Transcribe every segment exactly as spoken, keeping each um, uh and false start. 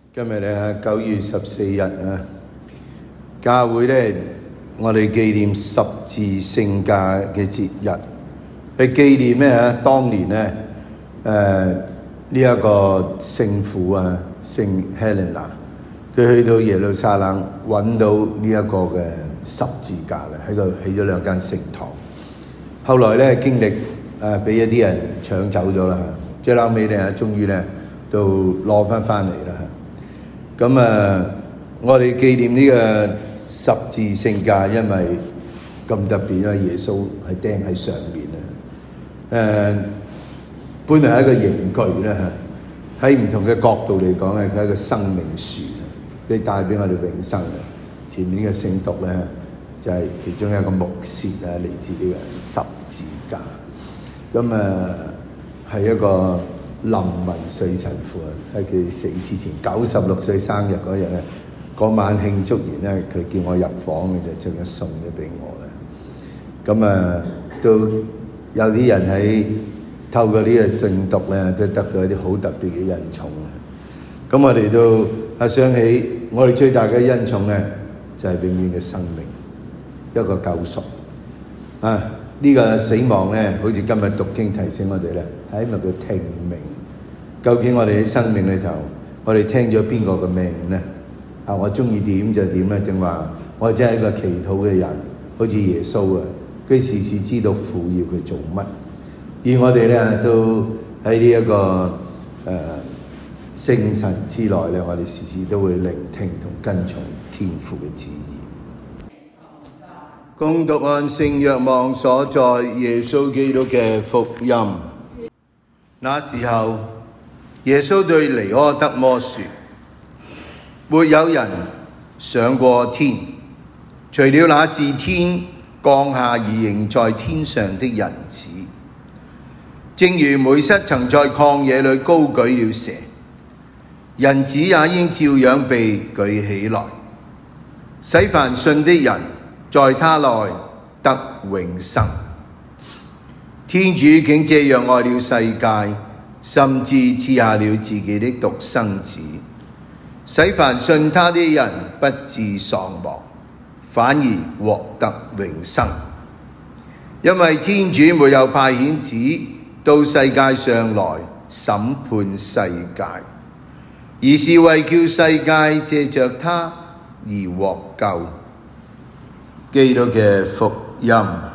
今日咧九月十四日啊，教會咧我哋紀念十字聖架嘅節日，去紀念咩啊？當年咧誒呢一個聖父啊，聖 Helena， 佢去到耶路撒冷揾到呢一個嘅十字架咧，喺度起咗兩間聖堂。後來咧經歷誒俾一啲人搶走咗啦，最後尾咧終於咧都攞翻翻嚟啦。咁啊，我哋紀念呢個十字聖架，因為咁特別啦，耶穌係釘喺上面啊。誒、呃，本來係一個刑具啦嚇，喺唔同嘅角度嚟講咧，佢係一個生命樹，佢帶俾我哋永生嘅。前面呢個聖髑咧，就係、是、其中一個木屑啊，嚟自呢個十字架。咁啊，係一個林文瑞神父啊，喺佢死之前九十六歲生日嗰日咧，嗰晚慶祝完咧，佢叫我入房，佢就將佢送咗俾我啦。咁啊，都有啲人喺透過呢個聖髑咧，都得到一啲好特別嘅恩寵啊。咁我哋都啊想起，我哋最大嘅恩寵咧，就係、是、永遠嘅生命，一個救贖啊！呢、這個死亡咧，好似今日讀經提醒我哋咧，係一個叫聽命。究竟我哋喺生命裏頭，我哋聽咗邊個嘅命咧？啊，我中意點就點咧，定話我真係一個祈禱嘅人，好似耶穌啊，佢時時知道父要佢做乜。而我哋咧都喺呢一個誒聖神之內咧，我哋時時都會聆聽同跟從天父嘅旨意。恭讀按聖若望所載耶穌基督嘅福音。那時候，耶穌對尼苛德摩說：沒有人上過天，除了那自天降下而仍在天上的人子。正如梅瑟曾在曠野裏高舉了蛇，人子也應照樣被舉起來，使凡信的人在他內得永生。天主竟這樣愛了世界，甚至賜下了自己的獨生子，使凡信他的人不致喪亡，反而獲得永生。因為天主沒有派遣子到世界上來審判世界，而是為叫世界借着他而獲救。基督嘅福音。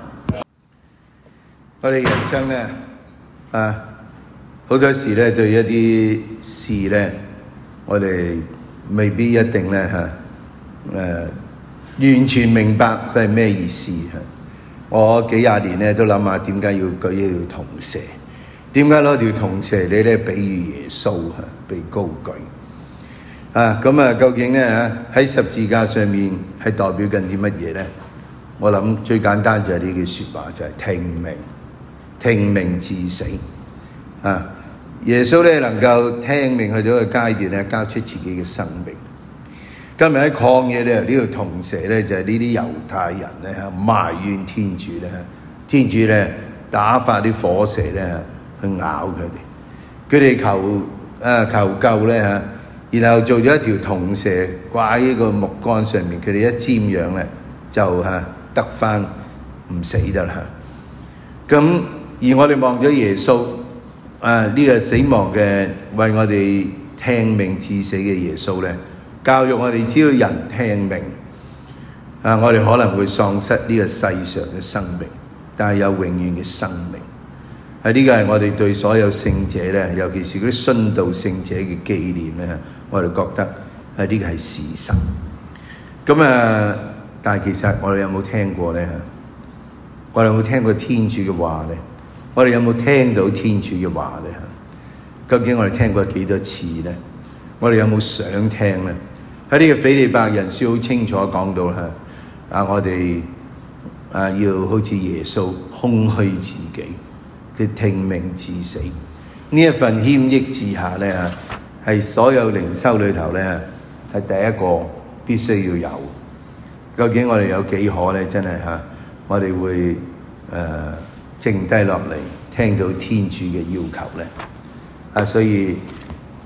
我哋人生咧啊，好多時咧對一啲事咧，我哋未必一定咧嚇誒完全明白佢係咩意思嚇。我幾廿年咧都諗下點解要舉一條銅蛇，點解攞條銅蛇你咧比喻耶穌嚇被高舉啊？咁啊，究竟咧嚇喺十字架上面係代表緊啲乜嘢咧？我諗最簡單就係呢句説話，就係、是、聽命，聽命至死啊！耶穌咧能夠聽命去到一個階段咧，交出自己嘅生命。今日喺曠野咧，呢條銅蛇咧就係呢啲猶太人咧埋怨天主咧，天主咧打發啲火蛇咧去咬佢哋，佢哋求啊求救咧嚇，然後做咗一條銅蛇掛喺個木杆上面，佢哋一瞻仰咧就嚇得返唔死得啦。咁而我哋望咗耶穌啊呢個死亡嘅為我哋聽命致死嘅耶穌咧，教育我哋只要人聽命啊，我哋可能會喪失呢個世上嘅生命，但係有永遠嘅生命。係呢個係我哋對所有聖者咧，尤其是嗰啲殉道聖者嘅紀念咧，我哋覺得係呢個係事實。咁啊，但係其實我哋有冇聽過咧？我哋有冇聽過天主嘅話咧？我哋有冇聽到天主嘅話咧？究竟我哋聽過幾多次咧？我哋有冇想聽咧？喺呢個斐理伯人書好清楚講到啦，啊，我哋啊要好似耶穌空虛自己，佢聽命致死。呢一份謙抑之下咧，係所有靈修裏頭咧係第一個必須要有。究竟我哋有幾可咧？真係嚇，我哋會誒、呃、靜低落嚟聽到天主嘅要求咧。啊，所以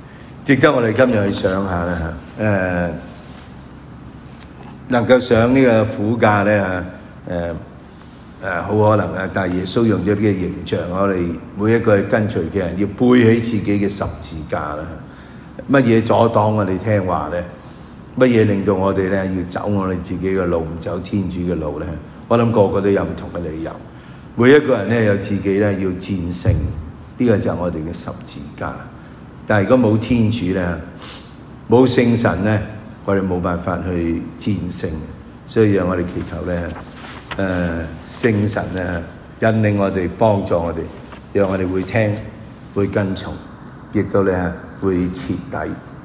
值得我哋今日去想下啦嚇。誒，能夠上呢個苦架咧嚇，誒誒好可能啊，但係耶穌用咗呢個形象，我哋每一個跟隨嘅人要背起自己嘅十字架啦。乜嘢阻擋我哋聽話咧？乜嘢令到我哋咧要走我哋自己嘅路，唔走天主嘅路咧？我諗個個都有唔同嘅理由。每一個人咧有自己咧要戰勝，呢個就係我哋嘅十字架。但係如果冇天主咧，冇聖神咧，我哋冇辦法去戰勝。所以讓我哋祈求咧，誒聖神咧引領我哋，幫助我哋，讓我哋會聽，會跟從，亦都咧會徹底。